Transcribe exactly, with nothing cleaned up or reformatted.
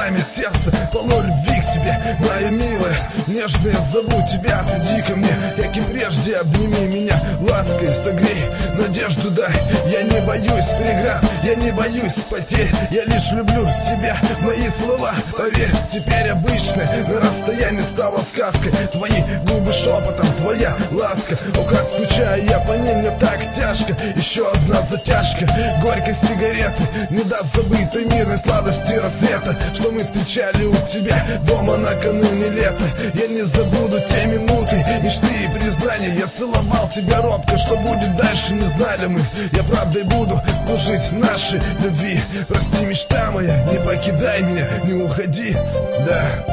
пламя сердца, полно любви к тебе, моя милая. Нежно я зову тебя, приди ко мне, как и прежде, обними меня лаской, согрей, надежду дай. Я не боюсь преград, я не боюсь потерь, я лишь люблю тебя, мои слова, поверь, теперь обычная на расстоянии стала сказкой. Твои губы шепотом, твоя ласка, о, как скучаю я по ним, мне так тяжко. Еще одна затяжка, горькость сигареты не даст забыть той мирной сладости рассвета, что мы встречали у тебя дома накануне лета. Я не забуду те минуты, мечты и признания. Я целовал тебя робко, что будет дальше, не знали мы. Я правдой буду служить нашей любви. Прости, мечта моя, не покидай меня, не уходи, да.